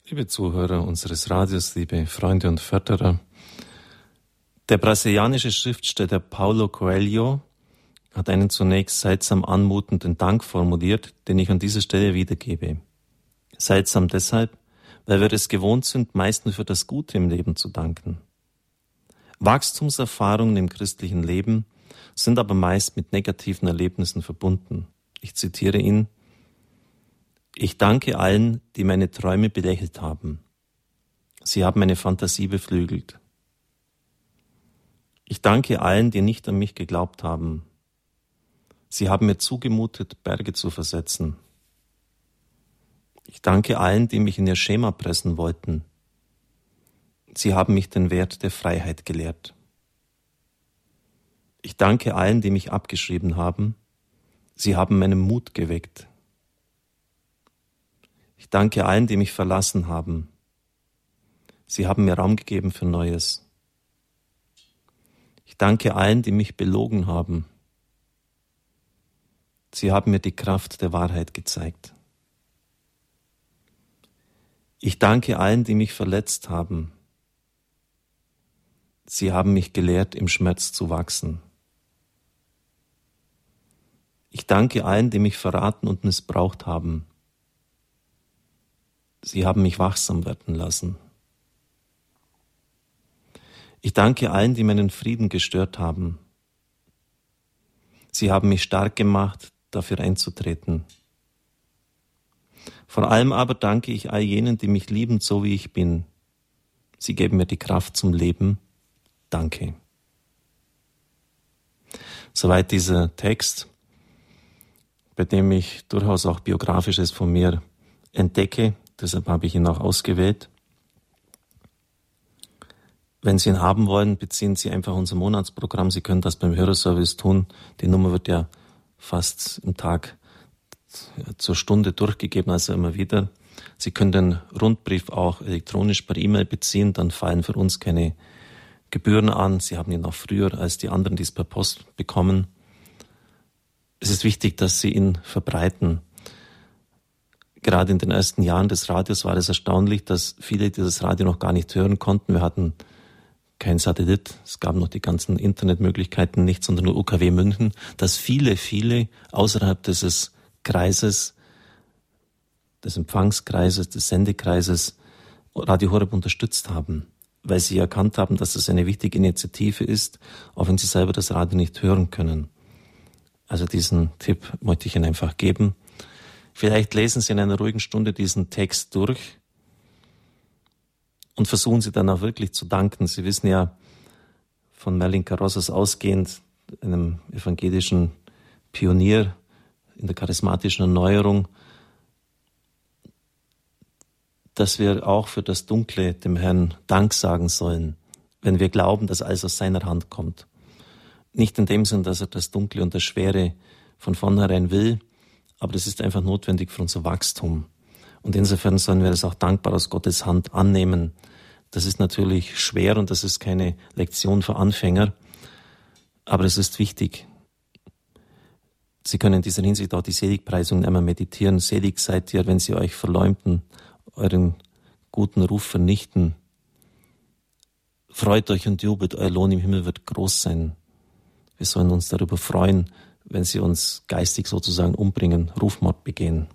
Liebe Zuhörer unseres Radios, liebe Freunde und Förderer, der brasilianische Schriftsteller Paulo Coelho hat einen zunächst seltsam anmutenden Dank formuliert, den ich an dieser Stelle wiedergebe. Seltsam deshalb, weil wir es gewohnt sind, meist nur für das Gute im Leben zu danken. Wachstumserfahrungen im christlichen Leben sind aber meist mit negativen Erlebnissen verbunden. Ich zitiere ihn: Ich danke allen, die meine Träume belächelt haben. Sie haben meine Fantasie beflügelt. Ich danke allen, die nicht an mich geglaubt haben. Sie haben mir zugemutet, Berge zu versetzen. Ich danke allen, die mich in ihr Schema pressen wollten. Sie haben mich den Wert der Freiheit gelehrt. Ich danke allen, die mich abgeschrieben haben. Sie haben meinen Mut geweckt. Ich danke allen, die mich verlassen haben. Sie haben mir Raum gegeben für Neues. Ich danke allen, die mich belogen haben. Sie haben mir die Kraft der Wahrheit gezeigt. Ich danke allen, die mich verletzt haben. Sie haben mich gelehrt, im Schmerz zu wachsen. Ich danke allen, die mich verraten und missbraucht haben. Sie haben mich wachsam werden lassen. Ich danke allen, die meinen Frieden gestört haben. Sie haben mich stark gemacht, dafür einzutreten. Vor allem aber danke ich all jenen, die mich lieben, so wie ich bin. Sie geben mir die Kraft zum Leben. Danke. Soweit dieser Text, bei dem ich durchaus auch Biografisches von mir entdecke. Deshalb habe ich ihn auch ausgewählt. Wenn Sie ihn haben wollen, beziehen Sie einfach unser Monatsprogramm. Sie können das beim Hörerservice tun. Die Nummer wird ja fast im Tag zur Stunde durchgegeben, also immer wieder. Sie können den Rundbrief auch elektronisch per E-Mail beziehen, dann fallen für uns keine Gebühren an. Sie haben ihn auch früher als die anderen, die es per Post bekommen. Es ist wichtig, dass Sie ihn verbreiten. Gerade in den ersten Jahren des Radios war es erstaunlich, dass viele, die das Radio noch gar nicht hören konnten, wir hatten kein Satellit, es gab noch die ganzen Internetmöglichkeiten nicht, sondern nur UKW München, dass viele außerhalb dieses Kreises, des Empfangskreises, des Sendekreises Radio Horeb unterstützt haben, weil sie erkannt haben, dass es eine wichtige Initiative ist, auch wenn sie selber das Radio nicht hören können. Also diesen Tipp möchte ich Ihnen einfach geben. Vielleicht lesen Sie in einer ruhigen Stunde diesen Text durch und versuchen Sie dann auch wirklich zu danken. Sie wissen ja von Merlin Carrozas ausgehend, einem evangelischen Pionier in der charismatischen Erneuerung, dass wir auch für das Dunkle dem Herrn Dank sagen sollen, wenn wir glauben, dass alles aus seiner Hand kommt. Nicht in dem Sinn, dass er das Dunkle und das Schwere von vornherein will, aber das ist einfach notwendig für unser Wachstum. Und insofern sollen wir das auch dankbar aus Gottes Hand annehmen. Das ist natürlich schwer und das ist keine Lektion für Anfänger, aber es ist wichtig. Sie können in dieser Hinsicht auch die Seligpreisungen einmal meditieren. Selig seid ihr, wenn sie euch verleumden, euren guten Ruf vernichten. Freut euch und jubelt, euer Lohn im Himmel wird groß sein. Wir sollen uns darüber freuen, wenn sie uns geistig sozusagen umbringen, Rufmord begehen.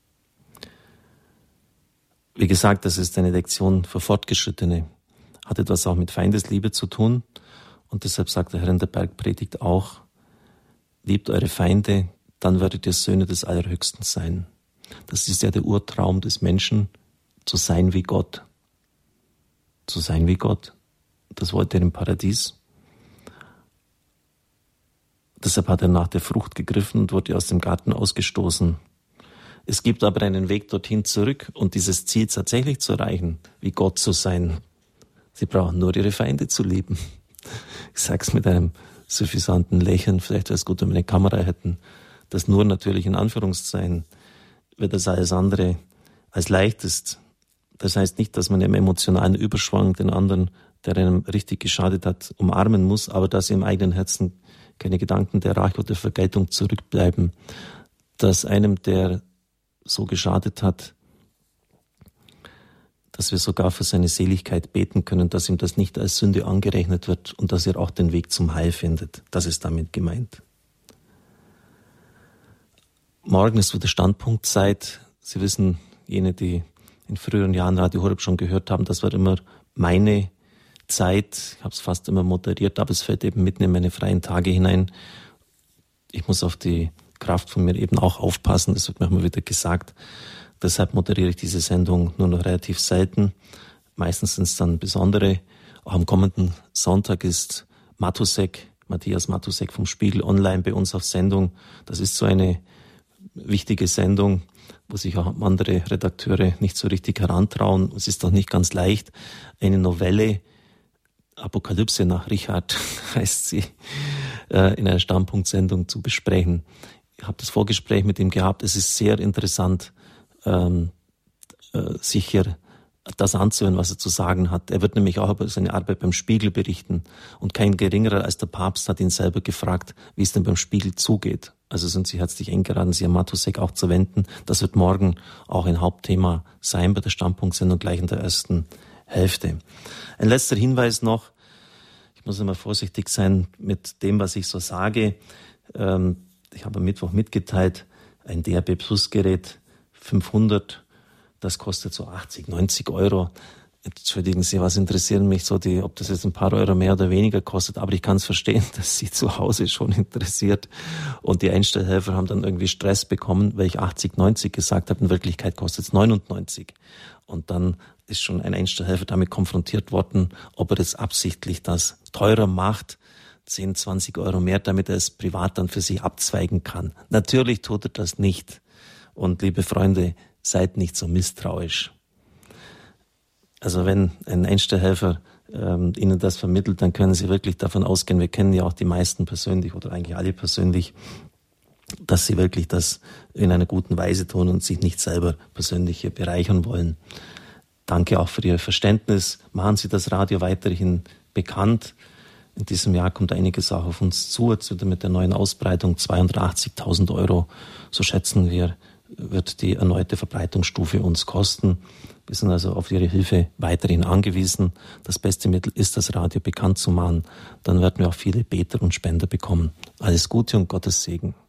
Wie gesagt, das ist eine Lektion für Fortgeschrittene, hat etwas auch mit Feindesliebe zu tun und deshalb sagt der Herr in der Bergpredigt auch, liebt eure Feinde, dann werdet ihr Söhne des Allerhöchsten sein. Das ist ja der Urtraum des Menschen, zu sein wie Gott. Zu sein wie Gott. Das wollte er im Paradies. Deshalb hat er nach der Frucht gegriffen und wurde aus dem Garten ausgestoßen. Es gibt aber einen Weg dorthin zurück und dieses Ziel tatsächlich zu erreichen, wie Gott zu sein. Sie brauchen nur ihre Feinde zu lieben. Ich sage es mit einem suffisanten Lächeln, vielleicht wäre es gut, wenn wir eine Kamera hätten. Das nur natürlich in Anführungszeichen, weil das alles andere als leicht ist. Das heißt nicht, dass man im emotionalen Überschwang den anderen, der einem richtig geschadet hat, umarmen muss, aber dass im eigenen Herzen keine Gedanken der Rache oder Vergeltung zurückbleiben, dass einem, der so geschadet hat, dass wir sogar für seine Seligkeit beten können, dass ihm das nicht als Sünde angerechnet wird und dass er auch den Weg zum Heil findet. Das ist damit gemeint. Morgen ist wieder Standpunktzeit. Sie wissen, jene, die in früheren Jahren Radio Horeb schon gehört haben, das war immer meine Zeit. Ich habe es fast immer moderiert, aber es fällt eben mitten in meine freien Tage hinein. Ich muss auf die Kraft von mir eben auch aufpassen, das wird mir immer wieder gesagt. Deshalb moderiere ich diese Sendung nur noch relativ selten. Meistens sind es dann besondere. Auch am kommenden Sonntag ist Matthias Matusek vom Spiegel online bei uns auf Sendung. Das ist so eine wichtige Sendung, wo sich auch andere Redakteure nicht so richtig herantrauen. Es ist doch nicht ganz leicht, eine Novelle, Apokalypse nach Richard heißt sie, in einer Standpunktsendung zu besprechen. Ich habe das Vorgespräch mit ihm gehabt. Es ist sehr interessant, sich hier das anzuhören, was er zu sagen hat. Er wird nämlich auch über seine Arbeit beim Spiegel berichten. Und kein geringerer als der Papst hat ihn selber gefragt, wie es denn beim Spiegel zugeht. Also sind Sie herzlich eingeladen, Sie an Matusek auch zu wenden. Das wird morgen auch ein Hauptthema sein bei der Standpunktsendung gleich in der ersten Hälfte. Ein letzter Hinweis noch. Ich muss immer vorsichtig sein mit dem, was ich so sage. Ich habe am Mittwoch mitgeteilt, ein DAB Plus Gerät 500, das kostet so 80, 90 Euro. Entschuldigen Sie, was interessieren mich so ob das jetzt ein paar Euro mehr oder weniger kostet, aber ich kann es verstehen, dass Sie zu Hause schon interessiert. Und die Einstellhelfer haben dann irgendwie Stress bekommen, weil ich 80, 90 gesagt habe, in Wirklichkeit kostet es 99. Und dann ist schon ein Einstellhelfer damit konfrontiert worden, ob er jetzt absichtlich das teurer macht, 10, 20 Euro mehr, damit er es privat dann für sich abzweigen kann. Natürlich tut er das nicht. Und liebe Freunde, seid nicht so misstrauisch. Also wenn ein Einstellhelfer Ihnen das vermittelt, dann können Sie wirklich davon ausgehen, wir kennen ja auch die meisten persönlich oder eigentlich alle persönlich, dass Sie wirklich das in einer guten Weise tun und sich nicht selber persönlich hier bereichern wollen. Danke auch für Ihr Verständnis. Machen Sie das Radio weiterhin bekannt. In diesem Jahr kommt einiges auch auf uns zu. Jetzt wieder mit der neuen Ausbreitung 280.000 Euro, so schätzen wir, wird die erneute Verbreitungsstufe uns kosten. Wir sind also auf Ihre Hilfe weiterhin angewiesen. Das beste Mittel ist, das Radio bekannt zu machen. Dann werden wir auch viele Beter und Spender bekommen. Alles Gute und Gottes Segen.